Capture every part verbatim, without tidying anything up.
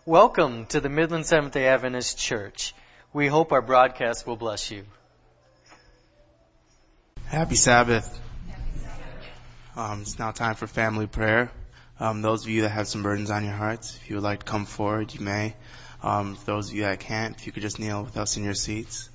Welcome to the Midland Seventh-day Adventist Church. We hope our broadcast will bless you. Happy Sabbath. Um, it's now time for family prayer. Um, those of you that have some burdens on your hearts, if you would like to come forward, you may. Um, for those of you that can't, if you could just kneel with us in your seats.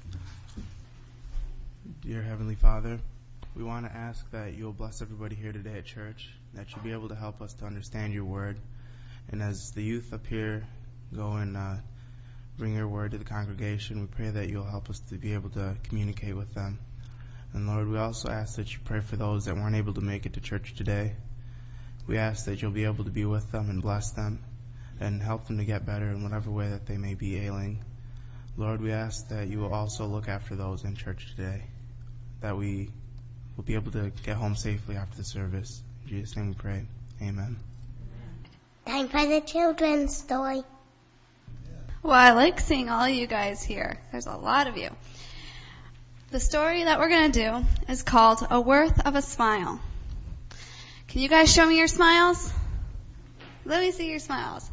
Dear Heavenly Father, we want to ask that you will bless everybody here today at church, that you'll be able to help us to understand your word. And as the youth up here go and uh, bring your word to the congregation, we pray that you'll help us to be able to communicate with them. And Lord, we also ask that you pray for those that weren't able to make it to church today. We ask that you'll be able to be with them and bless them and help them to get better in whatever way that they may be ailing. Lord, we ask that you will also look after those in church today, that we will be able to get home safely after the service. In Jesus' name we pray. Amen. Time for the children's story. Well, I like seeing all you guys here. There's a lot of you. The story that we're going to do is called A Worth of a Smile. Can you guys show me your smiles? Let me see your smiles.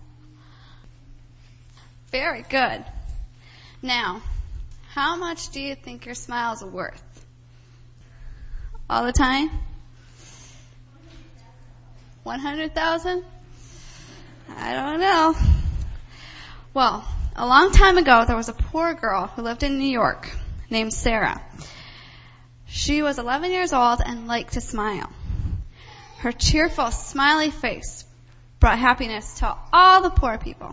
Very good. Now, how much do you think your smiles are worth? All the time? one hundred thousand? I don't know. Well, a long time ago, there was a poor girl who lived in New York named Sarah. She was eleven years old and liked to smile. Her cheerful, smiley face brought happiness to all the poor people.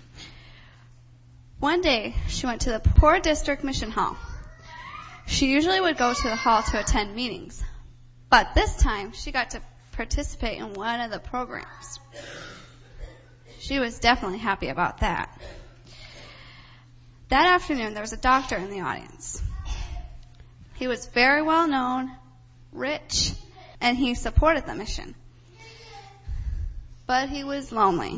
One day, she went to the Poor District Mission Hall. She usually would go to the hall to attend meetings, but this time she got to participate in one of the programs. She was definitely happy about that. That afternoon, there was a doctor in the audience. He was very well known, rich, and he supported the mission. But he was lonely.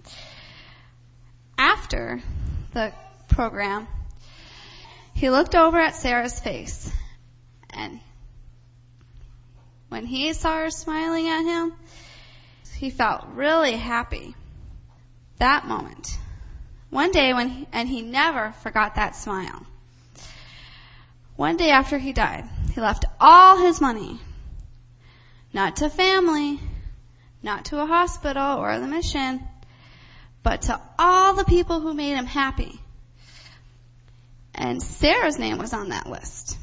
After the program, he looked over at Sarah's face, and when he saw her smiling at him, he felt really happy. That moment. One day when he, and he never forgot that smile. One day after he died, he left all his money, not to family, not to a hospital or the mission, but to all the people who made him happy. And Sarah's name was on that list.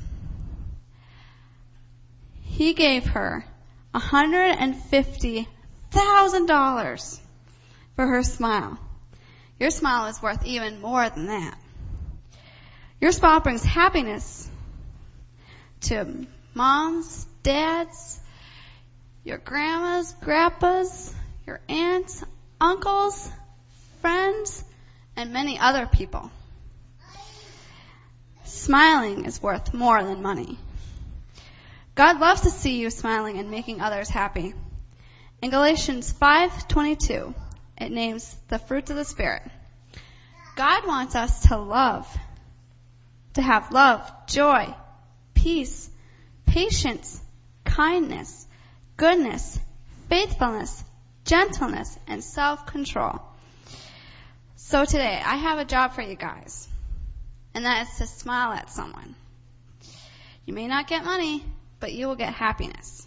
He gave her one hundred fifty thousand dollars for her smile. Your smile is worth even more than that. Your smile brings happiness to moms, dads, your grandmas, grandpas, your aunts, uncles, friends, and many other people. Smiling is worth more than money. God loves to see you smiling and making others happy. In Galatians five twenty-two, it names the fruits of the Spirit. God wants us to love, to have love, joy, peace, patience, kindness, goodness, faithfulness, gentleness, and self-control. So today, I have a job for you guys, and that is to smile at someone. You may not get money, but you will get happiness.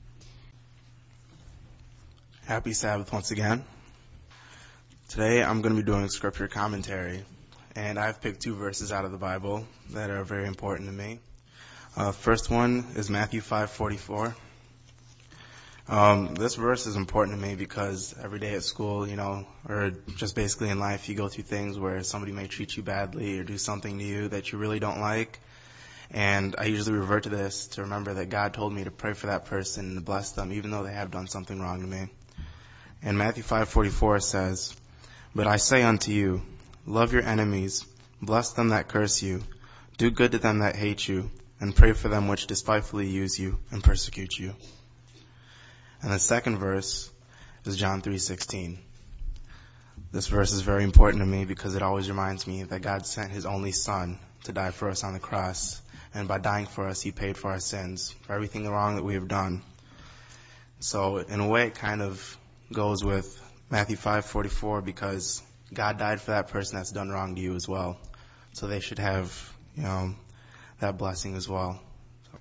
Happy Sabbath once again. Today I'm going to be doing scripture commentary, and I've picked two verses out of the Bible that are very important to me. Uh, first one is Matthew five forty-four. Um, this verse is important to me because every day at school, you know, or just basically in life, you go through things where somebody may treat you badly or do something to you that you really don't like. And I usually revert to this to remember that God told me to pray for that person and to bless them even though they have done something wrong to me. And Matthew five forty-four says, "But I say unto you, love your enemies, bless them that curse you, do good to them that hate you, and pray for them which despitefully use you and persecute you." And the second verse is John three sixteen. This verse is very important to me because it always reminds me that God sent his only Son to die for us on the cross. And by dying for us, he paid for our sins, for everything wrong that we have done. So in a way, it kind of goes with Matthew five forty-four because God died for that person that's done wrong to you as well. So they should have, you know, that blessing as well. So.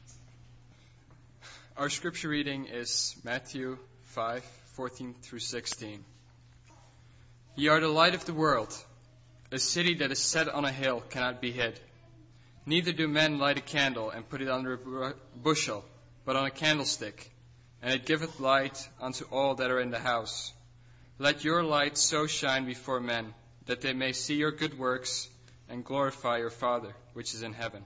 Our scripture reading is Matthew five, fourteen through sixteen. Ye are the light of the world. A city that is set on a hill cannot be hid. Neither do men light a candle and put it under a bushel, but on a candlestick, and it giveth light unto all that are in the house. Let your light so shine before men, that they may see your good works and glorify your Father, which is in heaven.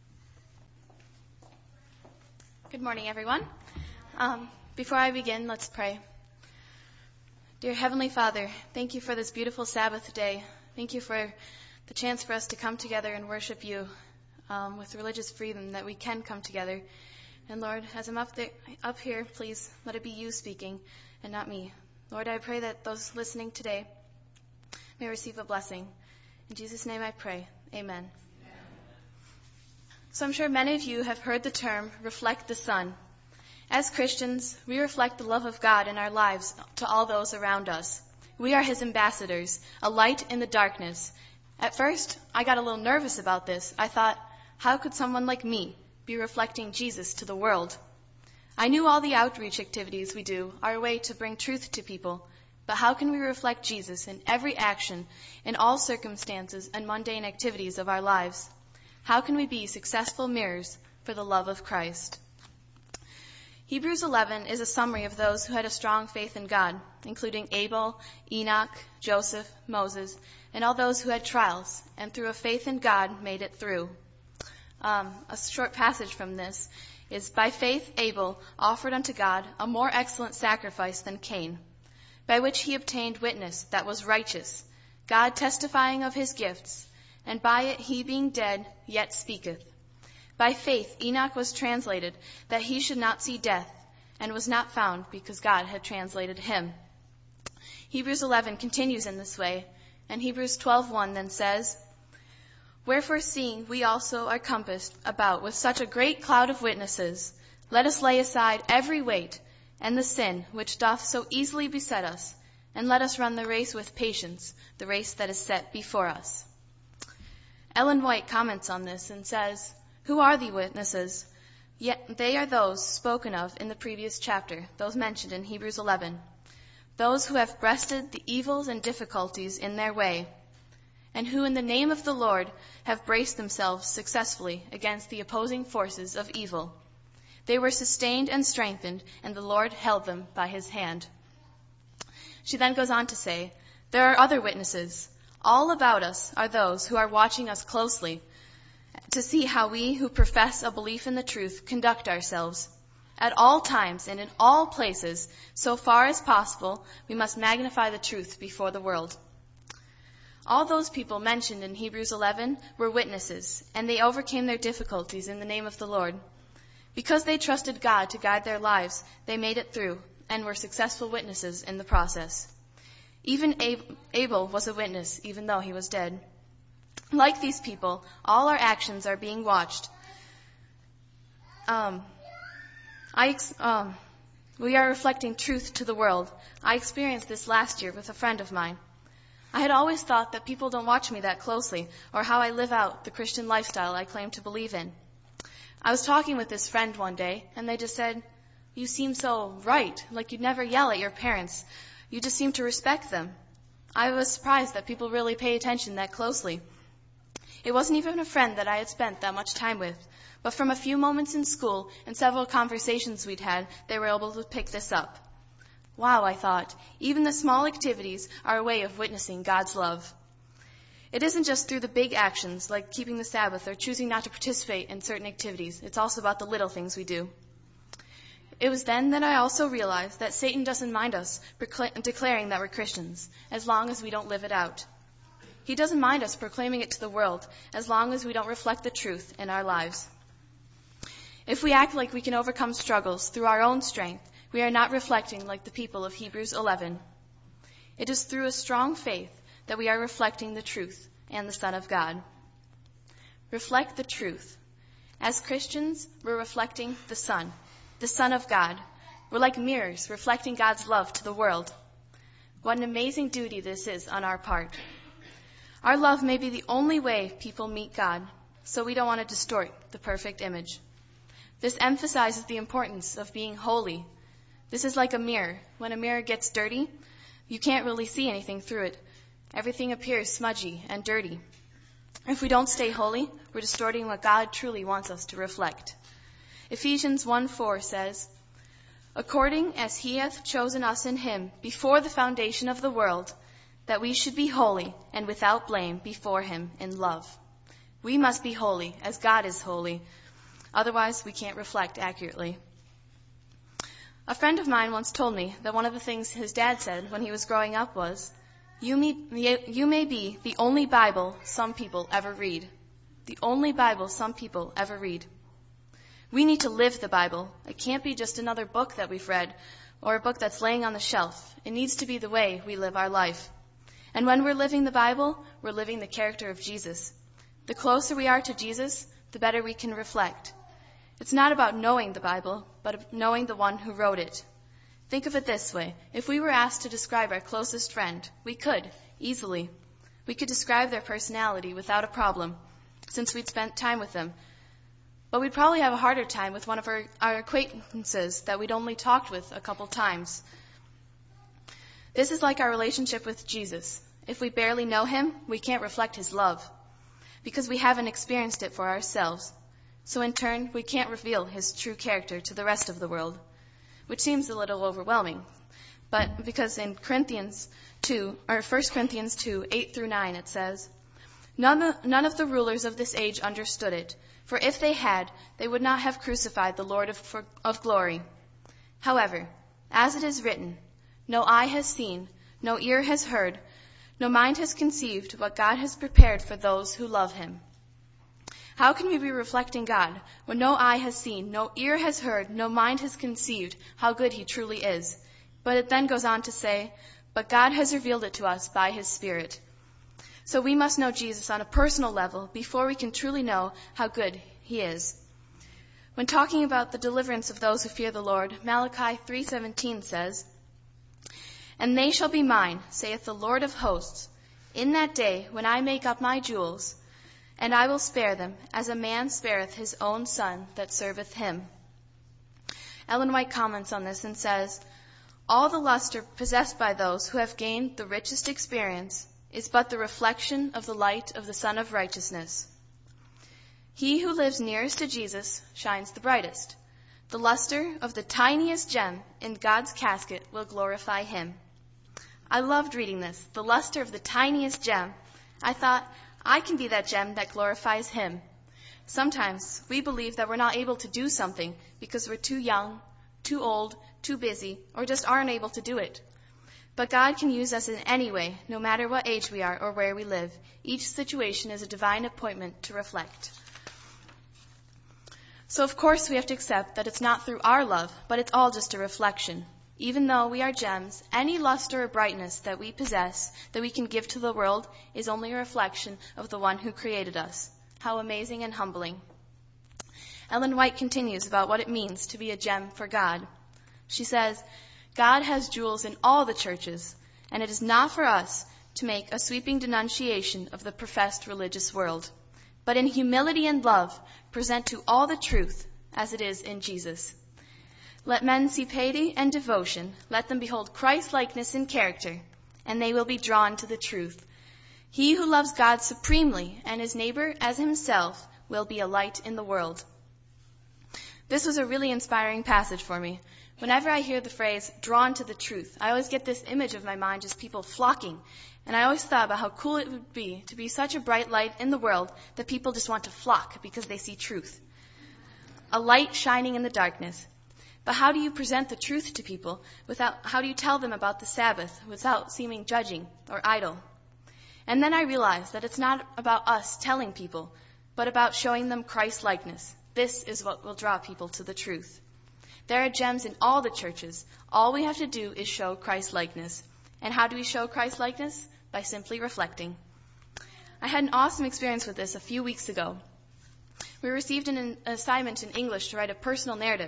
Good morning, everyone. Um, before I begin, let's pray. Dear Heavenly Father, thank you for this beautiful Sabbath day. Thank you for the chance for us to come together and worship you um, with religious freedom, that we can come together. And Lord, as I'm up there, up here, please let it be you speaking and not me. Lord, I pray that those listening today may receive a blessing. In Jesus' name I pray. Amen. So I'm sure many of you have heard the term, reflect the sun. As Christians, we reflect the love of God in our lives to all those around us. We are his ambassadors, a light in the darkness. At first, I got a little nervous about this. I thought, how could someone like me be reflecting Jesus to the world? I knew all the outreach activities we do are a way to bring truth to people, but how can we reflect Jesus in every action, in all circumstances and mundane activities of our lives? How can we be successful mirrors for the love of Christ? Hebrews eleven is a summary of those who had a strong faith in God, including Abel, Enoch, Joseph, Moses, and all those who had trials, and through a faith in God made it through. Um, a short passage from this is, by faith Abel offered unto God a more excellent sacrifice than Cain, by which he obtained witness that was righteous, God testifying of his gifts, and by it he being dead yet speaketh. By faith Enoch was translated, that he should not see death, and was not found, because God had translated him. Hebrews eleven continues in this way, and Hebrews twelve one then says, Wherefore seeing we also are compassed about with such a great cloud of witnesses, let us lay aside every weight, and the sin which doth so easily beset us, and let us run the race with patience, the race that is set before us. Ellen White comments on this and says, Who are the witnesses? Yet they are those spoken of in the previous chapter, those mentioned in Hebrews eleven. Those who have breasted the evils and difficulties in their way, and who in the name of the Lord have braced themselves successfully against the opposing forces of evil. They were sustained and strengthened, and the Lord held them by his hand. She then goes on to say, There are other witnesses. All about us are those who are watching us closely, to see how we who profess a belief in the truth conduct ourselves. At all times and in all places, so far as possible, we must magnify the truth before the world. All those people mentioned in Hebrews eleven were witnesses, and they overcame their difficulties in the name of the Lord. Because they trusted God to guide their lives, they made it through and were successful witnesses in the process. Even Abel was a witness, even though he was dead. Like these people, all our actions are being watched. Um, I, um, we are reflecting truth to the world. I experienced this last year with a friend of mine. I had always thought that people don't watch me that closely, or how I live out the Christian lifestyle I claim to believe in. I was talking with this friend one day, and they just said, You seem so right, like you'd never yell at your parents. You just seem to respect them. I was surprised that people really pay attention that closely. It wasn't even a friend that I had spent that much time with, but from a few moments in school and several conversations we'd had, they were able to pick this up. Wow, I thought, even the small activities are a way of witnessing God's love. It isn't just through the big actions, like keeping the Sabbath or choosing not to participate in certain activities. It's also about the little things we do. It was then that I also realized that Satan doesn't mind us procl- declaring that we're Christians, as long as we don't live it out. He doesn't mind us proclaiming it to the world, as long as we don't reflect the truth in our lives. If we act like we can overcome struggles through our own strength, we are not reflecting like the people of Hebrews eleven. It is through a strong faith that we are reflecting the truth and the Son of God. Reflect the truth. As Christians, we're reflecting the Son, the Son of God. We're like mirrors reflecting God's love to the world. What an amazing duty this is on our part. Our love may be the only way people meet God, so we don't want to distort the perfect image. This emphasizes the importance of being holy. This is like a mirror. When a mirror gets dirty, you can't really see anything through it. Everything appears smudgy and dirty. If we don't stay holy, we're distorting what God truly wants us to reflect. Ephesians one four says, "According as he hath chosen us in him before the foundation of the world, that we should be holy and without blame before him in love." We must be holy as God is holy. Otherwise, we can't reflect accurately. A friend of mine once told me that one of the things his dad said when he was growing up was, you may, you may be the only Bible some people ever read. The only Bible some people ever read. We need to live the Bible. It can't be just another book that we've read or a book that's laying on the shelf. It needs to be the way we live our life. And when we're living the Bible, we're living the character of Jesus. The closer we are to Jesus, the better we can reflect. It's not about knowing the Bible, but knowing the one who wrote it. Think of it this way. If we were asked to describe our closest friend, we could, easily. We could describe their personality without a problem, since we'd spent time with them. But we'd probably have a harder time with one of our, our acquaintances that we'd only talked with a couple times. This is like our relationship with Jesus. If we barely know him, we can't reflect his love, because we haven't experienced it for ourselves. So in turn, we can't reveal his true character to the rest of the world, which seems a little overwhelming. But because in Corinthians two, or First Corinthians two, eight through nine, it says, none of, none of the rulers of this age understood it, for if they had, they would not have crucified the Lord of, for, of glory. However, as it is written, no eye has seen, no ear has heard, no mind has conceived what God has prepared for those who love him. How can we be reflecting God when no eye has seen, no ear has heard, no mind has conceived how good he truly is? But it then goes on to say, but God has revealed it to us by his Spirit. So we must know Jesus on a personal level before we can truly know how good he is. When talking about the deliverance of those who fear the Lord, Malachi three seventeen says, "And they shall be mine, saith the Lord of hosts, in that day when I make up my jewels, and I will spare them, as a man spareth his own son that serveth him." Ellen White comments on this and says, "All the luster possessed by those who have gained the richest experience is but the reflection of the light of the Sun of Righteousness. He who lives nearest to Jesus shines the brightest. The luster of the tiniest gem in God's casket will glorify him." I loved reading this, the luster of the tiniest gem. I thought, I can be that gem that glorifies him. Sometimes we believe that we're not able to do something because we're too young, too old, too busy, or just aren't able to do it. But God can use us in any way, no matter what age we are or where we live. Each situation is a divine appointment to reflect. So of course we have to accept that it's not through our love, but it's all just a reflection. Even though we are gems, any luster or brightness that we possess, that we can give to the world, is only a reflection of the one who created us. How amazing and humbling. Ellen White continues about what it means to be a gem for God. She says, "God has jewels in all the churches, and it is not for us to make a sweeping denunciation of the professed religious world, but in humility and love present to all the truth as it is in Jesus. Let men see piety and devotion. Let them behold Christ-likeness in character, and they will be drawn to the truth. He who loves God supremely and his neighbor as himself will be a light in the world." This was a really inspiring passage for me. Whenever I hear the phrase, drawn to the truth, I always get this image of my mind, just people flocking. And I always thought about how cool it would be to be such a bright light in the world that people just want to flock because they see truth. A light shining in the darkness. But how do you present the truth to people without, how do you tell them about the Sabbath without seeming judging or idle? And then I realized that it's not about us telling people, but about showing them Christ-likeness. This is what will draw people to the truth. There are gems in all the churches. All we have to do is show Christ-likeness. And how do we show Christ-likeness? By simply reflecting. I had an awesome experience with this a few weeks ago. We received an assignment in English to write a personal narrative,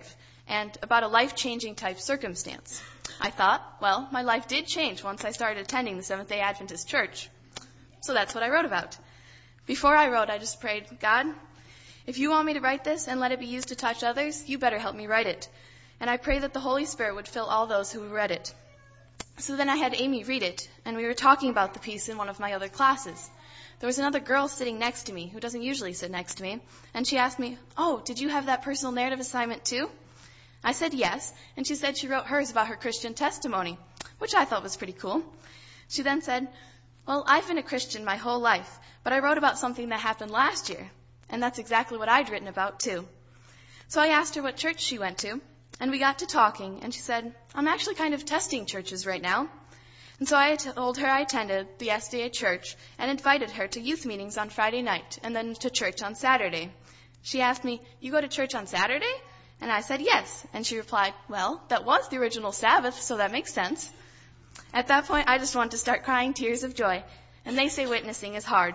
and about a life-changing type circumstance. I thought, well, my life did change once I started attending the Seventh-day Adventist Church. So that's what I wrote about. Before I wrote, I just prayed, God, if you want me to write this and let it be used to touch others, you better help me write it. And I pray that the Holy Spirit would fill all those who read it. So then I had Amy read it, and we were talking about the piece in one of my other classes. There was another girl sitting next to me who doesn't usually sit next to me, and she asked me, oh, did you have that personal narrative assignment too? I said yes, and she said she wrote hers about her Christian testimony, which I thought was pretty cool. She then said, well, I've been a Christian my whole life, but I wrote about something that happened last year, and that's exactly what I'd written about too. So I asked her what church she went to, and we got to talking, and she said, I'm actually kind of testing churches right now. And so I told her I attended the S D A church and invited her to youth meetings on Friday night and then to church on Saturday. She asked me, you go to church on Saturday? And I said, yes. And she replied, well, that was the original Sabbath, so that makes sense. At that point, I just wanted to start crying tears of joy. And they say witnessing is hard.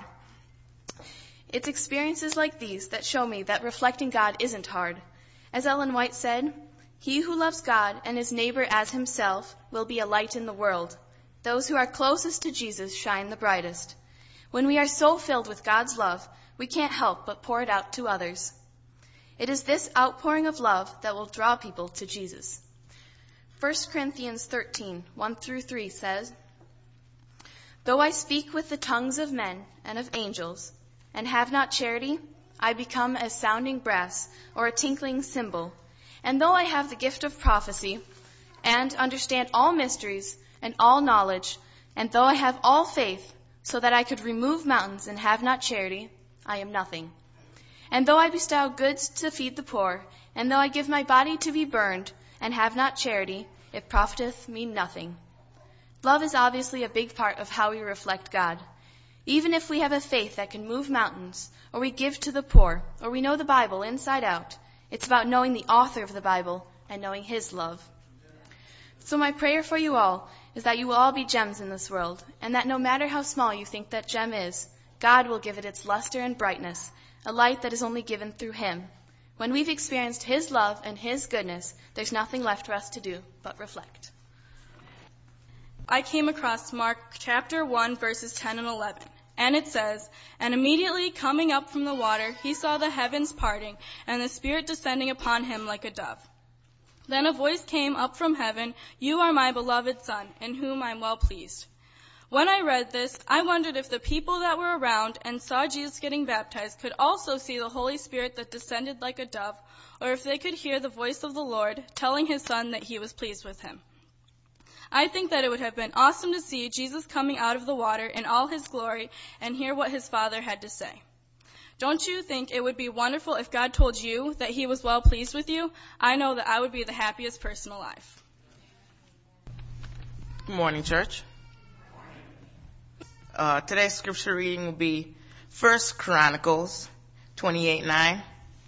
It's experiences like these that show me that reflecting God isn't hard. As Ellen White said, he who loves God and his neighbor as himself will be a light in the world. Those who are closest to Jesus shine the brightest. When we are so filled with God's love, we can't help but pour it out to others. It is this outpouring of love that will draw people to Jesus. First Corinthians thirteen, one through three says, though I speak with the tongues of men and of angels, and have not charity, I become as sounding brass or a tinkling cymbal. And though I have the gift of prophecy, and understand all mysteries and all knowledge, and though I have all faith, so that I could remove mountains and have not charity, I am nothing. And though I bestow goods to feed the poor, and though I give my body to be burned, and have not charity, it profiteth me nothing. Love is obviously a big part of how we reflect God. Even if we have a faith that can move mountains, or we give to the poor, or we know the Bible inside out, it's about knowing the author of the Bible and knowing his love. So my prayer for you all is that you will all be gems in this world, and that no matter how small you think that gem is, God will give it its luster and brightness, a light that is only given through him. When we've experienced his love and his goodness, there's nothing left for us to do but reflect. I came across Mark chapter one, verses ten and eleven. And it says, and immediately coming up from the water, he saw the heavens parting, and the Spirit descending upon him like a dove. Then a voice came up from heaven, you are my beloved Son, in whom I am well pleased. When I read this, I wondered if the people that were around and saw Jesus getting baptized could also see the Holy Spirit that descended like a dove, or if they could hear the voice of the Lord telling his Son that he was pleased with him. I think that it would have been awesome to see Jesus coming out of the water in all his glory and hear what his Father had to say. Don't you think it would be wonderful if God told you that he was well pleased with you? I know that I would be the happiest person alive. Good morning, church. Uh, today's scripture reading will be First Chronicles twenty-eight nine.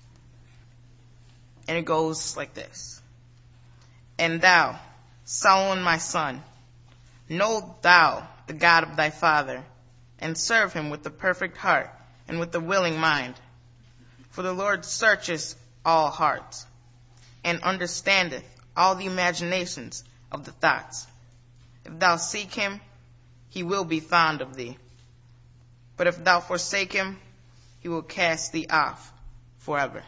And it goes like this. And thou, Solomon my son, know thou the God of thy father, and serve him with the perfect heart and with the willing mind. For the Lord searcheth all hearts, and understandeth all the imaginations of the thoughts. If thou seek him, he will be found of thee. But if thou forsake him, he will cast thee off forever.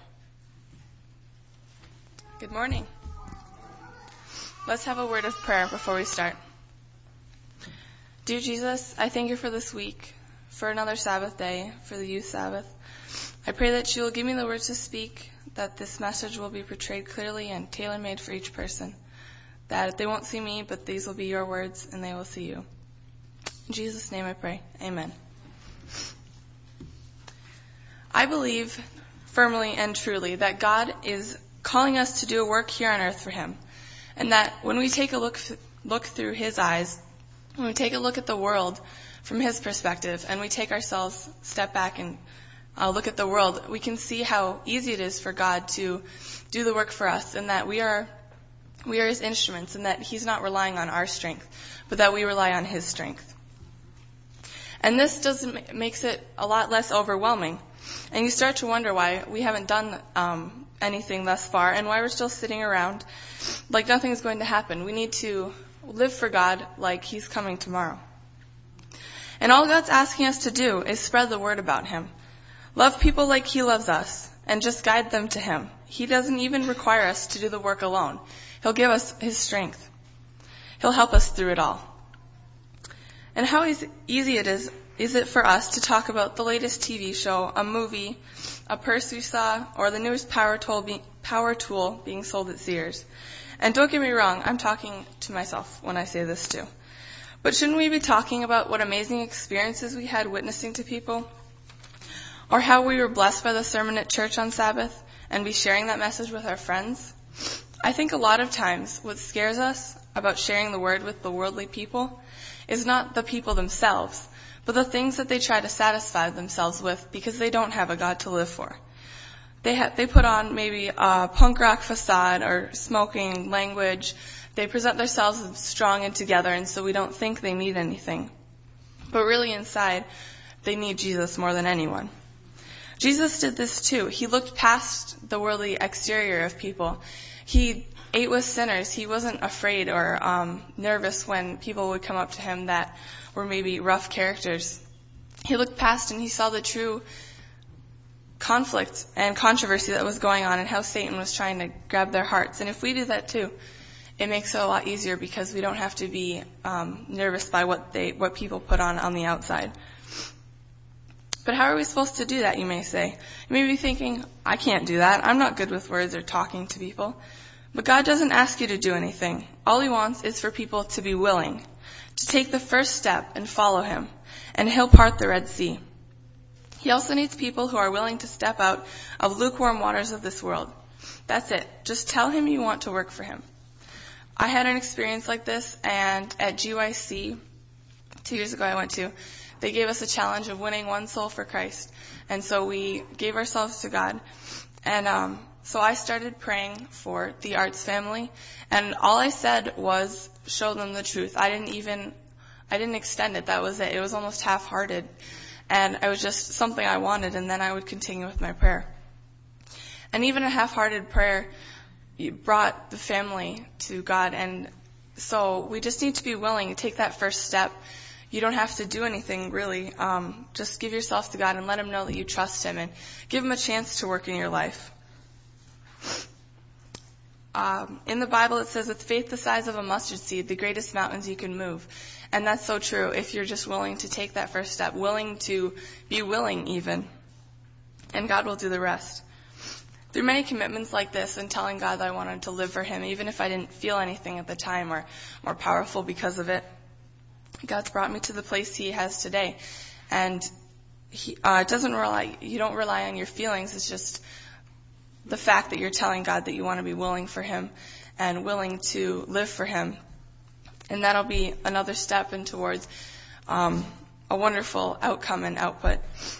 Good morning. Let's have a word of prayer before we start. Dear Jesus, I thank you for this week, for another Sabbath day, for the youth Sabbath. I pray that you will give me the words to speak, that this message will be portrayed clearly and tailor-made for each person, that they won't see me, but these will be your words and they will see you. In Jesus' name I pray. Amen. I believe firmly and truly that God is calling us to do a work here on earth for him. And that when we take a look look through his eyes, when we take a look at the world from his perspective, and we take ourselves, step back and uh, look at the world, we can see how easy it is for God to do the work for us, and that we are we are his instruments, and that he's not relying on our strength, but that we rely on his strength. And this doesn't makes it a lot less overwhelming, And you start to wonder why we haven't done um, anything thus far and why we're still sitting around like nothing's going to happen. We need to live for God like He's coming tomorrow. And all God's asking us to do is spread the word about Him. Love people like He loves us and just guide them to Him. He doesn't even require us to do the work alone. He'll give us His strength. He'll help us through it all. And how easy it is, is it for us to talk about the latest T V show, a movie, a purse we saw, or the newest power tool, be, power tool being sold at Sears. And don't get me wrong, I'm talking to myself when I say this too. But shouldn't we be talking about what amazing experiences we had witnessing to people? Or how we were blessed by the sermon at church on Sabbath and be sharing that message with our friends? I think a lot of times what scares us about sharing the word with the worldly people is not the people themselves, but the things that they try to satisfy themselves with because they don't have a God to live for. They ha- they put on maybe a punk rock facade or smoking language. They present themselves as strong and together, and so we don't think they need anything. But really inside, they need Jesus more than anyone. Jesus did this too. He looked past the worldly exterior of people. He ate with sinners. He wasn't afraid or um, nervous when people would come up to him that were maybe rough characters. He looked past and he saw the true conflict and controversy that was going on and how Satan was trying to grab their hearts. And if we do that too, it makes it a lot easier because we don't have to be um, nervous by what they what people put on on the outside. But how are we supposed to do that, you may say? You may be thinking, I can't do that. I'm not good with words or talking to people. But God doesn't ask you to do anything. All He wants is for people to be willing, to take the first step and follow Him, and He'll part the Red Sea. He also needs people who are willing to step out of lukewarm waters of this world. That's it. Just tell Him you want to work for Him. I had an experience like this, and at G Y C, two years ago I went to, they gave us a challenge of winning one soul for Christ. And so we gave ourselves to God. And um, so I started praying for the Arts family. And all I said was show them the truth. I didn't even, I didn't extend it. That was it. It was almost half-hearted. And it was just something I wanted. And then I would continue with my prayer. And even a half-hearted prayer brought the family to God. And so we just need to be willing to take that first step. You don't have to do anything, really. Um, just give yourself to God and let Him know that you trust Him and give Him a chance to work in your life. Um, in the Bible, it says, with faith the size of a mustard seed, the greatest mountains you can move. And that's so true if you're just willing to take that first step, willing to be willing even. And God will do the rest. Through many commitments like this and telling God that I wanted to live for Him, even if I didn't feel anything at the time or more powerful because of it, God's brought me to the place He has today. And he, uh, it doesn't rely, you don't rely on your feelings. It's just the fact that you're telling God that you want to be willing for Him and willing to live for Him. And that'll be another step in towards um, a wonderful outcome and output.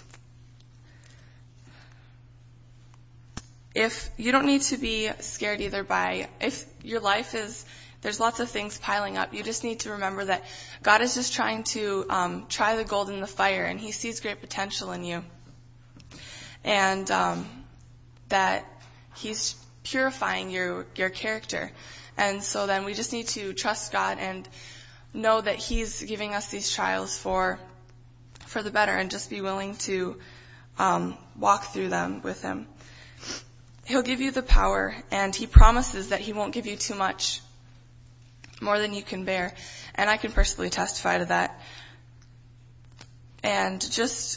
If you don't need to be scared either by, if your life is, there's lots of things piling up. You just need to remember that God is just trying to um, try the gold in the fire, and He sees great potential in you. And um, that He's purifying your, your character. And so then we just need to trust God and know that He's giving us these trials for for the better, and just be willing to um, walk through them with Him. He'll give you the power, and He promises that He won't give you too much, more than you can bear. And I can personally testify to that. And just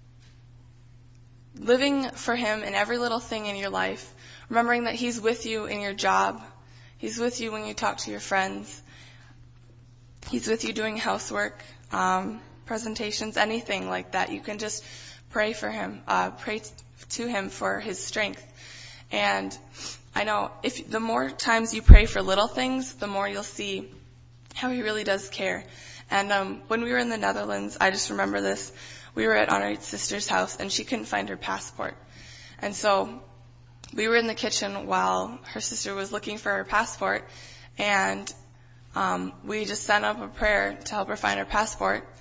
living for Him in every little thing in your life, remembering that He's with you in your job. He's with you when you talk to your friends. He's with you doing housework, um, presentations, anything like that. You can just pray for Him, uh, pray t- to Him for His strength. And I know if the more times you pray for little things, the more you'll see how He really does care. And um, when we were in the Netherlands, I just remember this. We were at our sister's house, and she couldn't find her passport. And so we were in the kitchen while her sister was looking for her passport, and um, we just sent up a prayer to help her find her passport.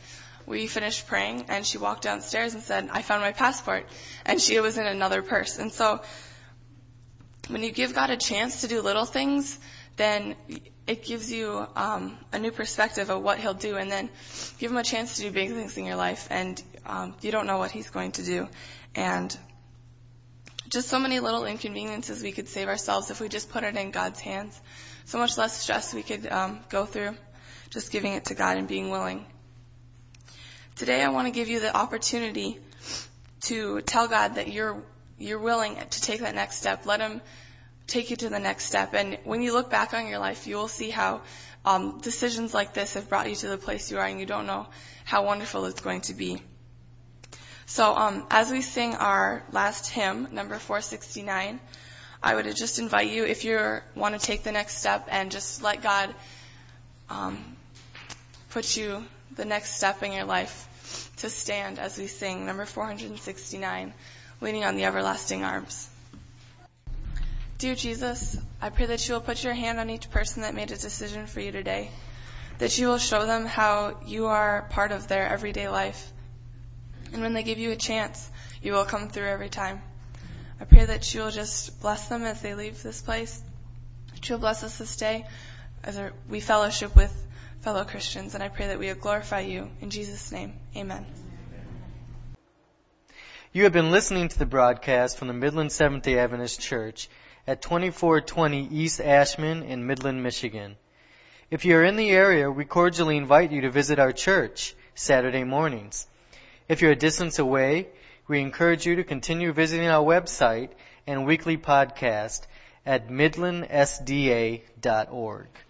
we finished praying, and she walked downstairs and said, I found my passport. And she was in another purse. And so when you give God a chance to do little things, then it gives you um, a new perspective of what he'll do. And then give him a chance to do big things in your life, and um, you don't know what he's going to do. And just so many little inconveniences we could save ourselves if we just put it in God's hands. So much less stress we could um, go through just giving it to God and being willing. Today I want to give you the opportunity to tell God that you're you're willing to take that next step. Let him take you to the next step. And when you look back on your life, you will see how um, decisions like this have brought you to the place you are, and you don't know how wonderful it's going to be. So um, as we sing our last hymn, number four sixty-nine, I would just invite you, if you want to take the next step and just let God um, put you the next step in your life, to stand as we sing number four sixty-nine, Leaning on the Everlasting Arms. Dear Jesus, I pray that you will put your hand on each person that made a decision for you today, that you will show them how you are part of their everyday life. And when they give you a chance, you will come through every time. I pray that you will just bless them as they leave this place, that you will bless us this day as we fellowship with fellow Christians. And I pray that we will glorify you. In Jesus' name, amen. You have been listening to the broadcast from the Midland Seventh-day Adventist Church at twenty-four twenty East Ashman in Midland, Michigan. If you are in the area, we cordially invite you to visit our church Saturday mornings. If you're a distance away, we encourage you to continue visiting our website and weekly podcast at midland s d a dot org.